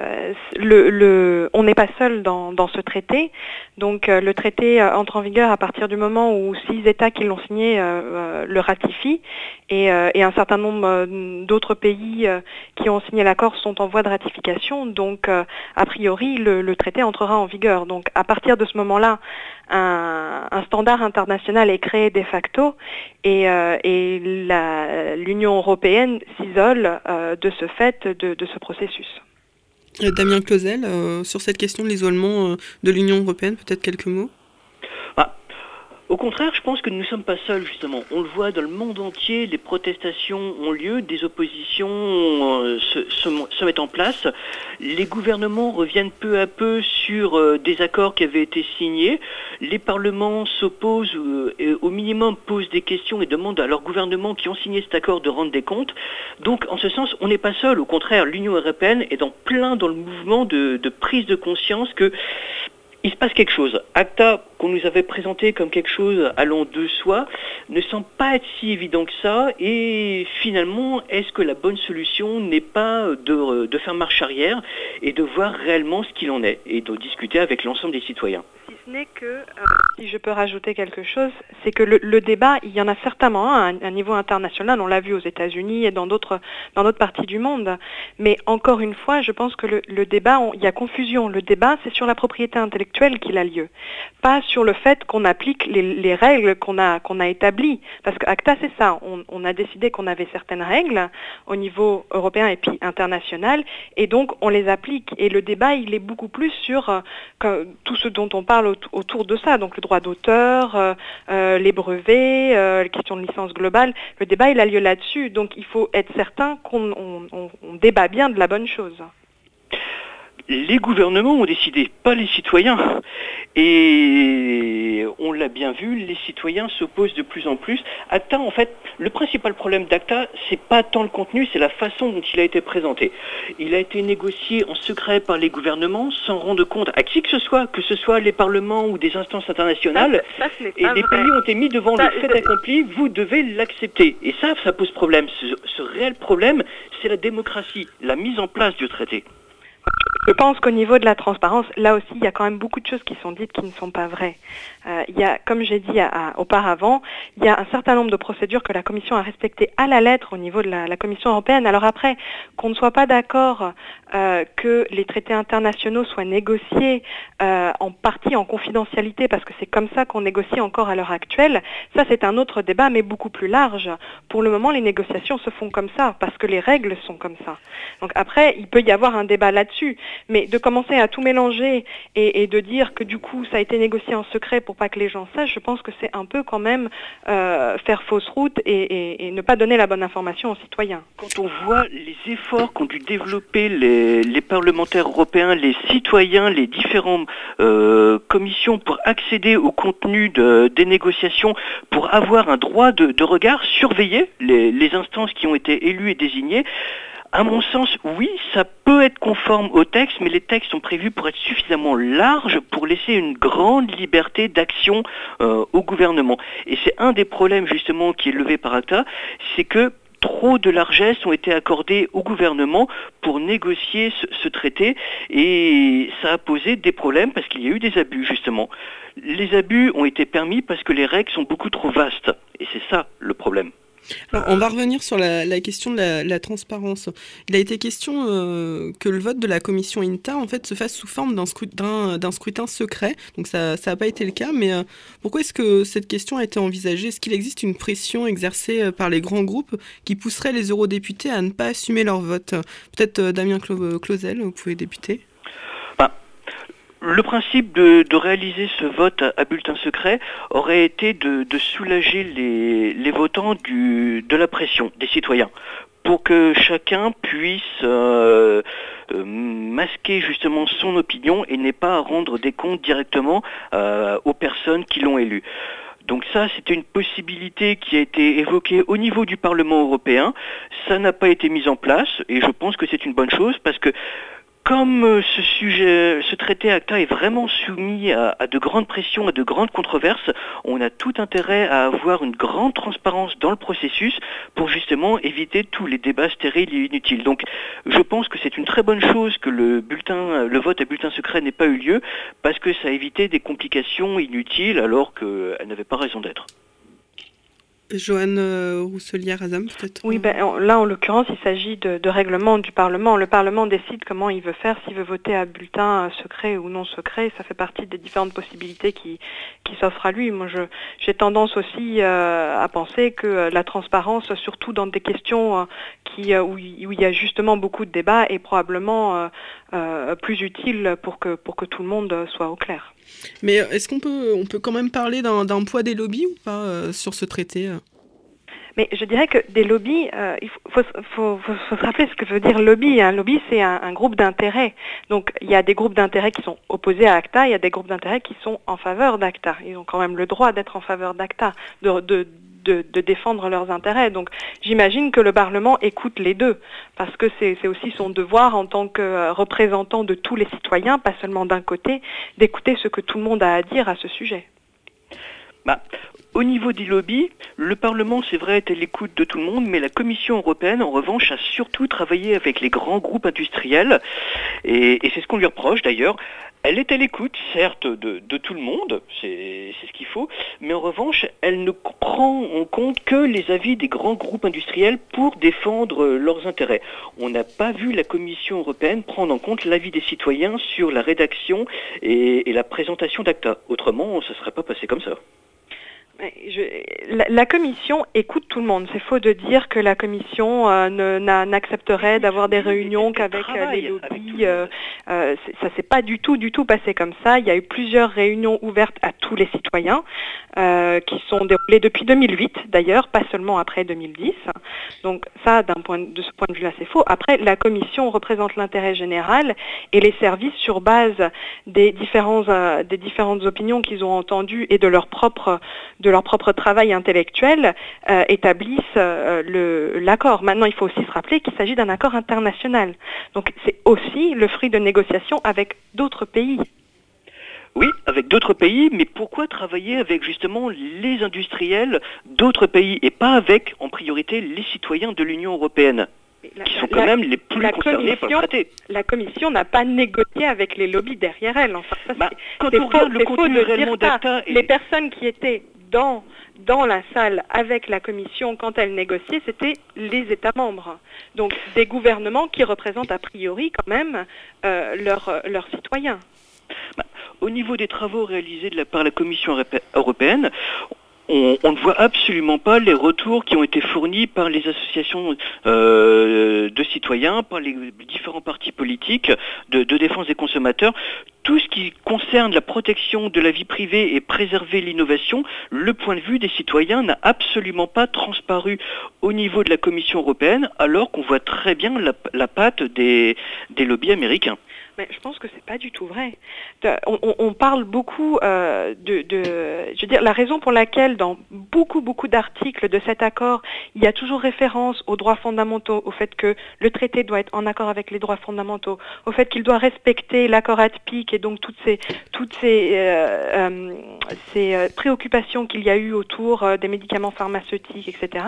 on n'est pas seul dans ce traité. Donc le traité entre en vigueur à partir du moment où 6 États qui l'ont signé le ratifient et un certain nombre d'autres pays qui ont signé l'accord sont en voie de ratification. Donc a priori, le traité entrera en vigueur. Donc à partir de ce moment-là, un standard international est créé de facto et l'Union européenne s'isole de ce fait de ce processus. Damien Clausel, sur cette question de l'isolement de l'Union européenne, peut-être quelques mots ? Au contraire, je pense que nous ne sommes pas seuls, justement. On le voit dans le monde entier, les protestations ont lieu, des oppositions se mettent en place. Les gouvernements reviennent peu à peu sur des accords qui avaient été signés. Les parlements s'opposent, au minimum posent des questions et demandent à leurs gouvernements qui ont signé cet accord de rendre des comptes. Donc, en ce sens, on n'est pas seul. Au contraire, l'Union européenne est dans le mouvement de prise de conscience que il se passe quelque chose. ACTA, qu'on nous avait présenté comme quelque chose allant de soi, ne semble pas être si évident que ça. Et finalement, est-ce que la bonne solution n'est pas de faire marche arrière et de voir réellement ce qu'il en est et de discuter avec l'ensemble des citoyens ? Si ce n'est que, si je peux rajouter quelque chose, c'est que le débat, il y en a certainement un à un niveau international, on l'a vu aux États-Unis et dans d'autres parties du monde. Mais encore une fois, je pense que le débat, il y a confusion. Le débat, c'est sur la propriété intellectuelle qu'il a lieu, pas sur le fait qu'on applique les règles qu'on a établies. Parce que ACTA, c'est ça. On a décidé qu'on avait certaines règles au niveau européen et puis international, et donc on les applique. Et le débat, il est beaucoup plus sur tout ce dont on parle autour de ça, donc le droit d'auteur, les brevets, les questions de licence globale. Le débat, il a lieu là-dessus. Donc il faut être certain qu'on débat bien de la bonne chose. Les gouvernements ont décidé, pas les citoyens. Et on l'a bien vu, les citoyens s'opposent de plus en plus. ACTA, en fait, le principal problème d'ACTA, c'est pas tant le contenu, c'est la façon dont il a été présenté. Il a été négocié en secret par les gouvernements, sans rendre compte à qui que ce soit les parlements ou des instances internationales. Et les pays ont été mis devant le fait accompli, vous devez l'accepter. Et ça pose problème. Ce réel problème, c'est la démocratie, la mise en place du traité. Je pense qu'au niveau de la transparence, là aussi, il y a quand même beaucoup de choses qui sont dites qui ne sont pas vraies. Il y a, comme j'ai dit auparavant, il y a un certain nombre de procédures que la Commission a respectées à la lettre au niveau de la Commission européenne. Alors après, qu'on ne soit pas d'accord que les traités internationaux soient négociés en partie en confidentialité, parce que c'est comme ça qu'on négocie encore à l'heure actuelle, ça c'est un autre débat, mais beaucoup plus large. Pour le moment, les négociations se font comme ça, parce que les règles sont comme ça. Donc après, il peut y avoir un débat là-dessus. Mais de commencer à tout mélanger et de dire que du coup ça a été négocié en secret pour pas que les gens sachent, je pense que c'est un peu quand même faire fausse route et ne pas donner la bonne information aux citoyens. Quand on voit les efforts qu'ont dû développer les parlementaires européens, les citoyens, les différentes commissions pour accéder au contenu des négociations, pour avoir un droit de regard, surveiller les instances qui ont été élues et désignées, à mon sens, oui, ça peut être conforme au texte, mais les textes sont prévus pour être suffisamment larges pour laisser une grande liberté d'action au gouvernement. Et c'est un des problèmes justement qui est levé par ACTA, c'est que trop de largesses ont été accordées au gouvernement pour négocier ce traité, et ça a posé des problèmes parce qu'il y a eu des abus justement. Les abus ont été permis parce que les règles sont beaucoup trop vastes, et c'est ça le problème. Alors, on va revenir sur la question de la transparence. Il a été question que le vote de la commission INTA en fait se fasse sous forme d'un scrutin secret. Donc ça n'a pas été le cas, mais pourquoi est-ce que cette question a été envisagée ? Est-ce qu'il existe une pression exercée par les grands groupes qui pousserait les eurodéputés à ne pas assumer leur vote ? Peut-être Damien Clausel, vous pouvez débuter. Le principe de réaliser ce vote à bulletin secret aurait été de soulager les votants de la pression des citoyens, pour que chacun puisse masquer justement son opinion et n'ait pas à rendre des comptes directement aux personnes qui l'ont élu. Donc ça, c'était une possibilité qui a été évoquée au niveau du Parlement européen. Ça n'a pas été mis en place et je pense que c'est une bonne chose parce que comme ce traité ACTA est vraiment soumis à de grandes pressions, à de grandes controverses, on a tout intérêt à avoir une grande transparence dans le processus pour justement éviter tous les débats stériles et inutiles. Donc je pense que c'est une très bonne chose que le vote à bulletin secret n'ait pas eu lieu parce que ça a évité des complications inutiles alors qu'elles n'avaient pas raison d'être. Joanne Rousselière-Azam, peut-être. Oui, là, en l'occurrence, il s'agit de règlement du Parlement. Le Parlement décide comment il veut faire, s'il veut voter à bulletin secret ou non secret. Ça fait partie des différentes possibilités qui s'offrent à lui. Moi, j'ai tendance aussi à penser que la transparence, surtout dans des questions où il y a justement beaucoup de débats, est probablement plus utile pour que tout le monde soit au clair. Mais est-ce qu'on peut quand même parler d'un poids des lobbies ou pas sur ce traité Mais je dirais que des lobbies, il faut se rappeler ce que veut dire lobby. Un lobby, c'est un groupe d'intérêts. Donc il y a des groupes d'intérêts qui sont opposés à ACTA, il y a des groupes d'intérêts qui sont en faveur d'ACTA. Ils ont quand même le droit d'être en faveur d'ACTA, de défendre leurs intérêts. Donc j'imagine que le Parlement écoute les deux, parce que c'est aussi son devoir en tant que représentant de tous les citoyens, pas seulement d'un côté, d'écouter ce que tout le monde a à dire à ce sujet. Au niveau des lobbies, le Parlement, c'est vrai, est à l'écoute de tout le monde, mais la Commission européenne, en revanche, a surtout travaillé avec les grands groupes industriels, et c'est ce qu'on lui reproche d'ailleurs. Elle est à l'écoute, certes, de tout le monde, c'est ce qu'il faut, mais en revanche, elle ne prend en compte que les avis des grands groupes industriels pour défendre leurs intérêts. On n'a pas vu la Commission européenne prendre en compte l'avis des citoyens sur la rédaction et la présentation d'ACTA. Autrement, ça ne serait pas passé comme ça. La Commission écoute tout le monde. C'est faux de dire que la Commission n'accepterait d'avoir des réunions qu'avec les lobbies. Ça s'est pas du tout passé comme ça. Il y a eu plusieurs réunions ouvertes à tous les citoyens qui sont déroulées depuis 2008 d'ailleurs, pas seulement après 2010. Donc ça, de ce point de vue-là, c'est faux. Après, la Commission représente l'intérêt général et les services sur base des différentes opinions qu'ils ont entendues et de leur propre travail intellectuel établissent l'accord. Maintenant, il faut aussi se rappeler qu'il s'agit d'un accord international. Donc, c'est aussi le fruit de négociations avec d'autres pays. Oui, avec d'autres pays, mais pourquoi travailler avec justement les industriels d'autres pays et pas avec, en priorité, les citoyens de l'Union européenne qui sont quand même les plus concernés par le traité. La Commission n'a pas négocié avec les lobbies derrière elle. Enfin, quand on regarde le contenu réellement d'ACTA... Les personnes qui étaient dans la salle avec la Commission quand elle négociait, c'était les États membres. Donc des gouvernements qui représentent a priori quand même leurs citoyens. Au niveau des travaux réalisés par la Commission européenne, on ne voit absolument pas les retours qui ont été fournis par les associations de citoyens, par les différents partis politiques de défense des consommateurs. Tout ce qui concerne la protection de la vie privée et préserver l'innovation, le point de vue des citoyens n'a absolument pas transparu au niveau de la Commission européenne, alors qu'on voit très bien la patte des lobbies américains. Mais je pense que c'est pas du tout vrai. On parle beaucoup je veux dire, la raison pour laquelle dans beaucoup d'articles de cet accord, il y a toujours référence aux droits fondamentaux, au fait que le traité doit être en accord avec les droits fondamentaux, au fait qu'il doit respecter l'accord ATPIC et donc toutes ces préoccupations qu'il y a eu autour des médicaments pharmaceutiques, etc.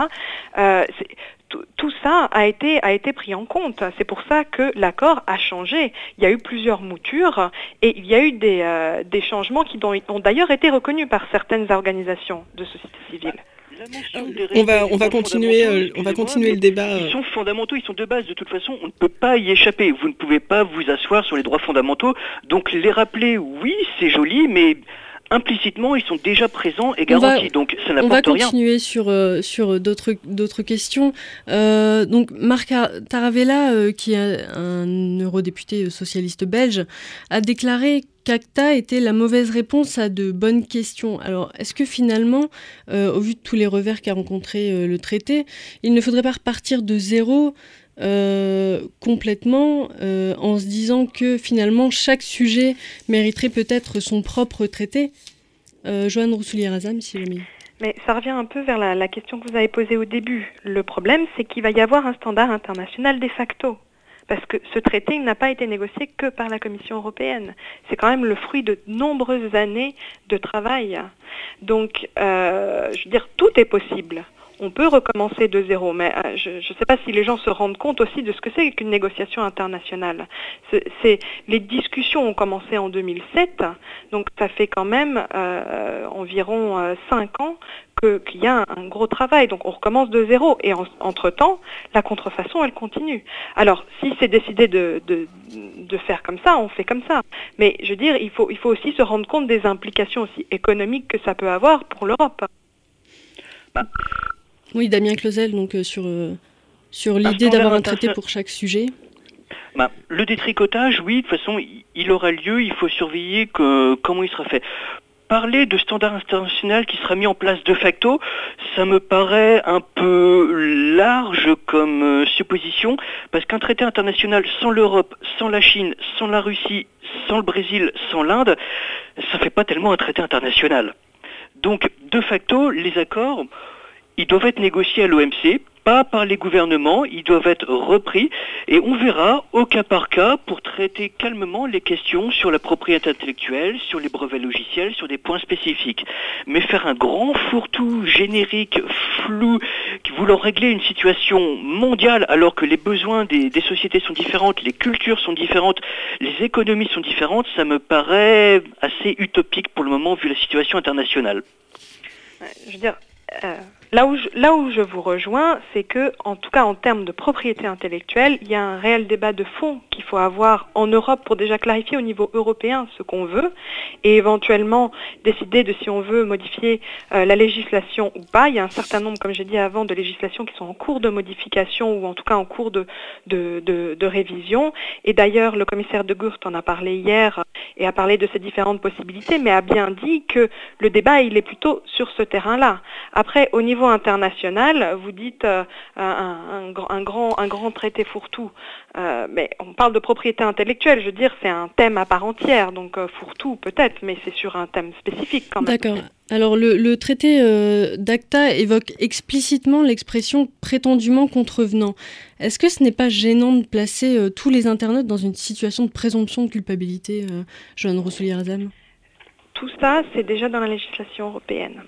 Tout ça a été pris en compte. C'est pour ça que l'accord a changé. Il y a eu plusieurs moutures et il y a eu des changements qui ont d'ailleurs été reconnus par certaines organisations de société civile. On va continuer le débat. Ils sont fondamentaux, ils sont de base. De toute façon, on ne peut pas y échapper. Vous ne pouvez pas vous asseoir sur les droits fondamentaux. Donc les rappeler, oui, c'est joli, mais implicitement, ils sont déjà présents et garantis. Donc ça n'apporte rien. On va continuer sur d'autres questions. Donc Marc Taravella, qui est un eurodéputé socialiste belge, a déclaré qu'ACTA était la mauvaise réponse à de bonnes questions. Alors, est-ce que finalement, au vu de tous les revers qu'a rencontré le traité, il ne faudrait pas repartir de zéro complètement en se disant que finalement chaque sujet mériterait peut-être son propre traité? Joanne Roussoulier-Razam, si jamais. Mais ça revient un peu vers la question que vous avez posée au début. Le problème, c'est qu'il va y avoir un standard international de facto. Parce que ce traité n'a pas été négocié que par la Commission européenne. C'est quand même le fruit de nombreuses années de travail. Donc, je veux dire, tout est possible. On peut recommencer de zéro, mais je ne sais pas si les gens se rendent compte aussi de ce que c'est qu'une négociation internationale. Les discussions ont commencé en 2007, donc ça fait quand même environ 5 ans qu'il y a un gros travail. Donc on recommence de zéro, et entre-temps, la contrefaçon, elle continue. Alors, si c'est décidé de faire comme ça, on fait comme ça. Mais je veux dire, il faut aussi se rendre compte des implications aussi économiques que ça peut avoir pour l'Europe. Oui, Damien Clausel, donc sur l'idée d'avoir un traité pour chaque sujet. Le détricotage, oui, de toute façon, il aura lieu, il faut surveiller comment il sera fait. Parler de standard international qui sera mis en place de facto, ça me paraît un peu large comme supposition, parce qu'un traité international sans l'Europe, sans la Chine, sans la Russie, sans le Brésil, sans l'Inde, ça fait pas tellement un traité international. Donc, de facto, les accords, ils doivent être négociés à l'OMC, pas par les gouvernements, ils doivent être repris, et on verra au cas par cas pour traiter calmement les questions sur la propriété intellectuelle, sur les brevets logiciels, sur des points spécifiques. Mais faire un grand fourre-tout générique, flou, voulant régler une situation mondiale alors que les besoins des sociétés sont différentes, les cultures sont différentes, les économies sont différentes, ça me paraît assez utopique pour le moment vu la situation internationale. Je veux dire... Là où je vous rejoins, c'est que, en tout cas en termes de propriété intellectuelle, il y a un réel débat de fond qu'il faut avoir en Europe pour déjà clarifier au niveau européen ce qu'on veut et éventuellement décider de si on veut modifier la législation ou pas. Il y a un certain nombre, comme j'ai dit avant, de législations qui sont en cours de modification ou en tout cas en cours de révision. Et d'ailleurs, le commissaire de Gucht en a parlé hier et a parlé de ces différentes possibilités, mais a bien dit que le débat, il est plutôt sur ce terrain-là. Après, au niveau international, vous dites un grand traité fourre-tout, mais on parle de propriété intellectuelle, je veux dire, c'est un thème à part entière, donc fourre-tout peut-être, mais c'est sur un thème spécifique quand même. D'accord. Alors le traité d'ACTA évoque explicitement l'expression prétendument contrevenant. Est-ce que ce n'est pas gênant de placer tous les internautes dans une situation de présomption de culpabilité, Joanne Roussoulier-Razam ? Tout ça, c'est déjà dans la législation européenne.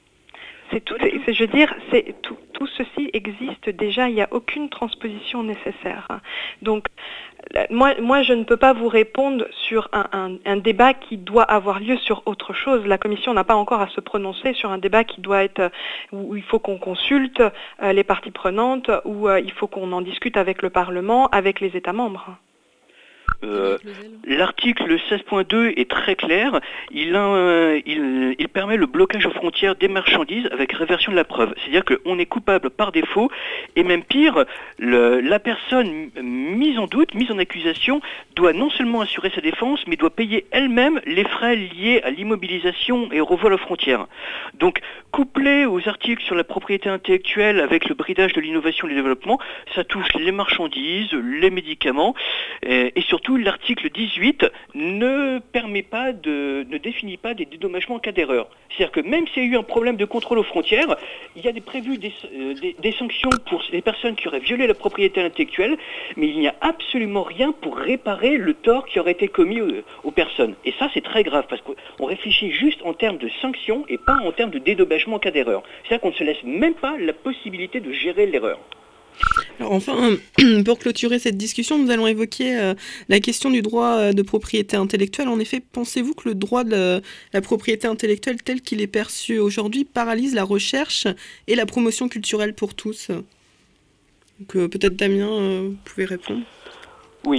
Je veux dire, tout ceci existe déjà, il n'y a aucune transposition nécessaire. Donc, moi, je ne peux pas vous répondre sur un débat qui doit avoir lieu sur autre chose. La Commission n'a pas encore à se prononcer sur un débat qui doit être, où il faut qu'on consulte les parties prenantes, où il faut qu'on en discute avec le Parlement, avec les États membres. L'article 16.2 est très clair. Il permet le blocage aux frontières des marchandises avec réversion de la preuve. C'est-à-dire qu'on est coupable par défaut, et même pire, la personne mise en doute, mise en accusation, doit non seulement assurer sa défense, mais doit payer elle-même les frais liés à l'immobilisation et au revoil aux frontières. Donc, couplé aux articles sur la propriété intellectuelle avec le bridage de l'innovation et du développement, ça touche les marchandises, les médicaments, et surtout l'article 18 ne définit pas des dédommagements en cas d'erreur. C'est-à-dire que même s'il y a eu un problème de contrôle aux frontières, il y a prévu des sanctions pour les personnes qui auraient violé la propriété intellectuelle, mais il n'y a absolument rien pour réparer le tort qui aurait été commis aux personnes. Et ça, c'est très grave, parce qu'on réfléchit juste en termes de sanctions et pas en termes de dédommagement en cas d'erreur. C'est-à-dire qu'on ne se laisse même pas la possibilité de gérer l'erreur. Alors enfin, pour clôturer cette discussion, nous allons évoquer la question du droit de propriété intellectuelle. En effet, pensez-vous que le droit de la propriété intellectuelle tel qu'il est perçu aujourd'hui paralyse la recherche et la promotion culturelle pour tous ? Donc, peut-être Damien, vous pouvez répondre. Oui.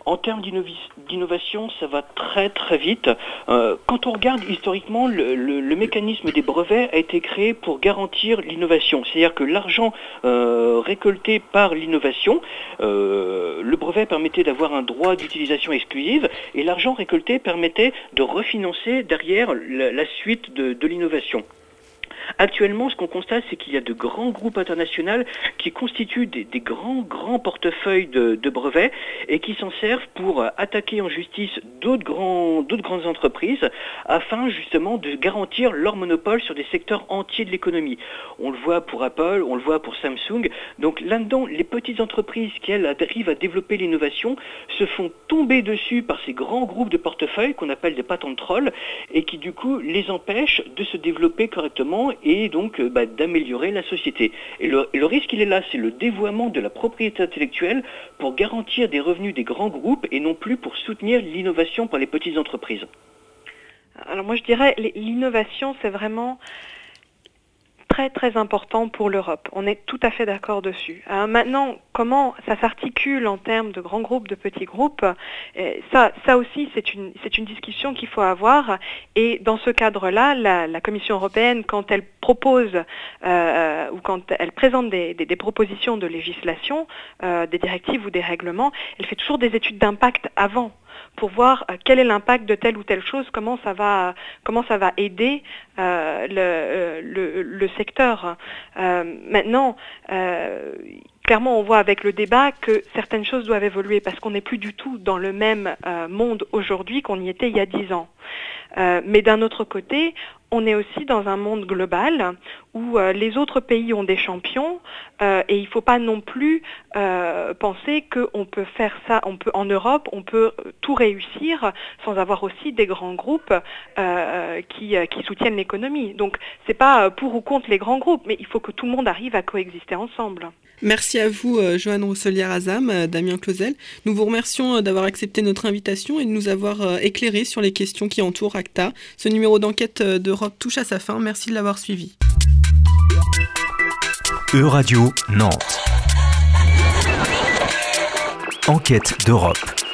En termes d'innovation, ça va très très vite. Quand on regarde historiquement, le mécanisme des brevets a été créé pour garantir l'innovation. C'est-à-dire que l'argent récolté par l'innovation, le brevet permettait d'avoir un droit d'utilisation exclusive et l'argent récolté permettait de refinancer derrière la suite de l'innovation. Actuellement, ce qu'on constate, c'est qu'il y a de grands groupes internationaux qui constituent des grands portefeuilles de brevets et qui s'en servent pour attaquer en justice d'autres grandes entreprises afin justement de garantir leur monopole sur des secteurs entiers de l'économie. On le voit pour Apple, on le voit pour Samsung. Donc là-dedans, les petites entreprises qui, elles, arrivent à développer l'innovation se font tomber dessus par ces grands groupes de portefeuilles qu'on appelle des patents de trolls et qui du coup les empêchent de se développer correctement et donc d'améliorer la société. Et le risque, il est là, c'est le dévoiement de la propriété intellectuelle pour garantir des revenus des grands groupes et non plus pour soutenir l'innovation par les petites entreprises. Alors moi je dirais, l'innovation c'est vraiment très très important pour l'Europe. On est tout à fait d'accord dessus. Maintenant, comment ça s'articule en termes de grands groupes, de petits groupes, ça aussi c'est une discussion qu'il faut avoir. Et dans ce cadre-là, la Commission européenne, quand elle propose ou quand elle présente des propositions de législation, des directives ou des règlements, elle fait toujours des études d'impact avant, pour voir quel est l'impact de telle ou telle chose, comment ça va aider le secteur. Maintenant, clairement, on voit avec le débat que certaines choses doivent évoluer parce qu'on n'est plus du tout dans le même monde aujourd'hui qu'on y était il y a 10 ans. Mais d'un autre côté, on est aussi dans un monde global où les autres pays ont des champions et il ne faut pas non plus penser qu'on peut faire ça, en Europe, on peut tout réussir sans avoir aussi des grands groupes qui soutiennent l'économie. Donc c'est pas pour ou contre les grands groupes, mais il faut que tout le monde arrive à coexister ensemble. Merci à vous, Joanne Rousselière-Azam, Damien Clausel. Nous vous remercions d'avoir accepté notre invitation et de nous avoir éclairé sur les questions qui entourent ACTA. Ce numéro d'enquête d'Europe touche à sa fin. Merci de l'avoir suivi. Euradio Nantes. Enquête d'Europe.